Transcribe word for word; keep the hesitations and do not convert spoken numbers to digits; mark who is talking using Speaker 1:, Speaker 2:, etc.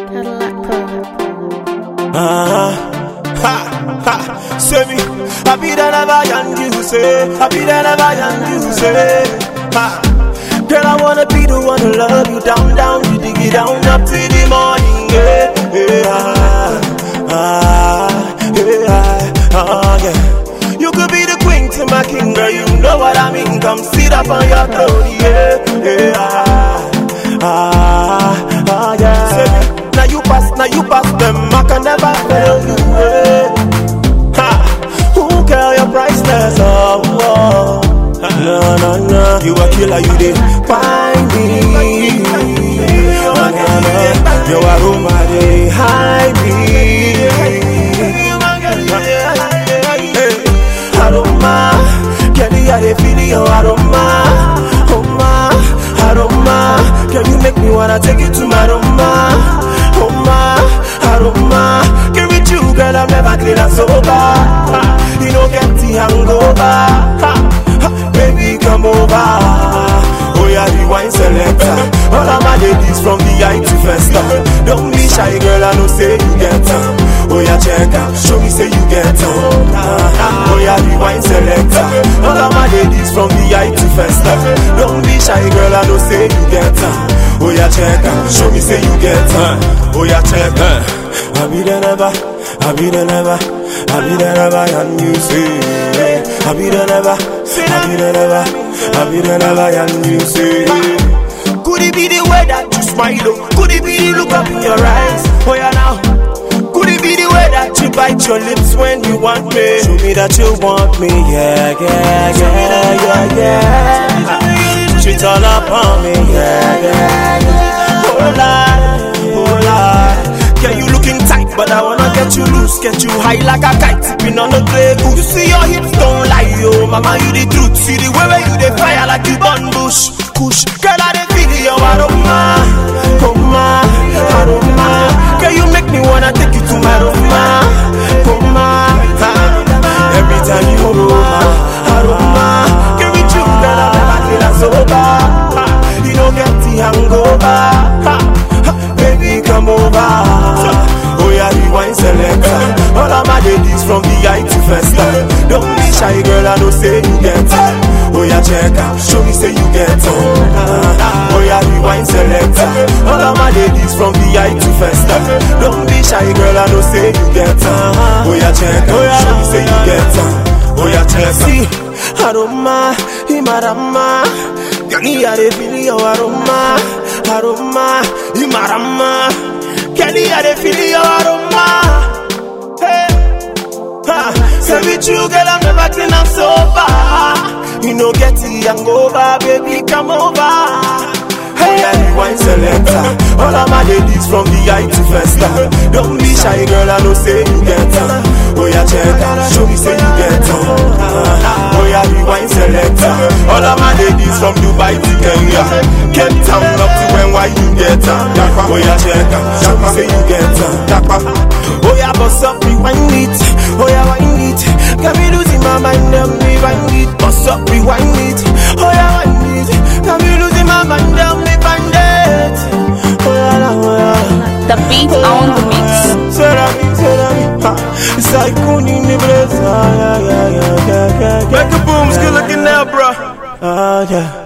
Speaker 1: Cadillac Polo.
Speaker 2: Ah, ha, ha, say me, I be the never young you say, I be the never young you say, ha. Girl, I wanna be the one to love you down, down, you dig it down up to the morning, yeah, yeah, ah, yeah, ah, yeah. You could be the queen to my king, girl, you know what I mean. Come sit up on your throne, yeah, yeah, ah, ah, ah, yeah. Say me, now you pass, now you pass them, I can never fail you, yeah. Ha, who care your priceless, oh, oh. No, no, no, you a killer, you did find me. No, no, no, your aroma, they hide me. Aroma, can you hear the feeling of aroma? Aroma, aroma, can you make me wanna take you to my aroma? Aroma, aroma, can with you, girl, I'm never clean and sober. You don't get the hangover. Baby, come over. Oh yeah, rewind selector. All of my ladies from the I to Festa. Don't be shy, girl, I know say you get them. Oh yeah, check out, show me say you get them. Oh yeah, rewind selector. All of my ladies from the I to Festa. Don't be shy, girl, I know say you get them. Oh yeah, check out, show me say you get them. Oh yeah, check out. I be the never, I be the never, I be the never, and you say, I be the never, I be the never, I be the never, and you say. Could it be the way that you smile? Oh? Could it be the look up in your eyes? Oh yeah now. Could it be the way that you bite your lips when you want me? Show me that you want me, yeah, yeah, yeah, yeah, yeah. Shit all up on me, yeah, yeah, yeah. Oh Lord, oh Lord. Yeah, you looking tight, but I wanna get you loose, get you high like a kite, sipping on the Grey Goose. You see your hips don't lie, yo, mama you the truth. See the way where you the fire like you burn bush, kush. Girl, I the feel your aroma, aroma, aroma. Girl, you make me wanna take you to my aroma, aroma. Every time you aroma, aroma. Girl, with you, girl, I'm never clean and sober. You don't get the hangover. Baby, come over. Oh yeah, rewind selector. All of my ladies from the I to Festa. Don't be shy, girl, I know say you get it. Oh yeah, check out, show me say you get it. Oh yeah, rewind selector. All of my ladies from the I to Festa. Don't be shy, girl, I know say you get it. Oh yeah, check out, show me say you get it. Oh yeah, check out. See, aroma, imarama. Can you hear the feeling of aroma? Aroma, imarama. Can you hear the feeling of aroma? Hey, ha. Say with you, girl, I'm never clean and sober. You know, get the hangover, baby, come over. Hey, yeah, rewind selector. All of my ladies from the I to Festa. Don't be shy, girl, I know say you get them. Oh yeah, check out, show me say you get them. Oh yeah, rewind selector. All of my ladies from Dubai to Kenya, Cape Town up to when why you get them. Oh yeah, check out, show me say you get them. Oh yeah, bust up, rewind it. Oh yeah, wind it. Got me losing my mind, then rewind it. Bust up, rewind it. Oh yeah, wind it. Got me losing my mind, then rewind it. Oh yeah, oh yeah.
Speaker 1: The beat on the mix.
Speaker 2: It's like in the blaze. Yeah, yeah, yeah, yeah, yeah. Make a boom, good looking now, bro. Ah, yeah.